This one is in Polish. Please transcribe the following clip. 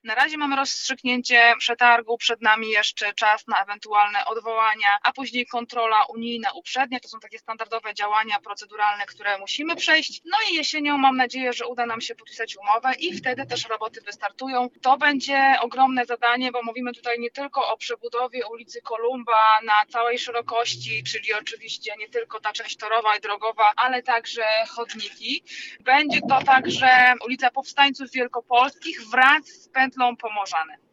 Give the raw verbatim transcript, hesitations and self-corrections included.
Na razie mamy rozstrzygnięcie przetargu, przed nami jeszcze czas na ewentualne odwołania, a później kontrola unijna uprzednia. To są takie standardowe działania proceduralne, które musimy przejść. No i jesienią mam nadzieję, że uda nam się podpisać umowę i wtedy też roboty wystartują. To będzie ogromne zadanie, bo mówimy tutaj nie tylko o przebudowie ulicy Kolumba na całej szerokości, czyli oczywiście nie tylko ta część torowa i drogowa, ale także chodniki. Będzie to także ulica Powstańców Wielkopolskich wraz z pętlą Pomorzany.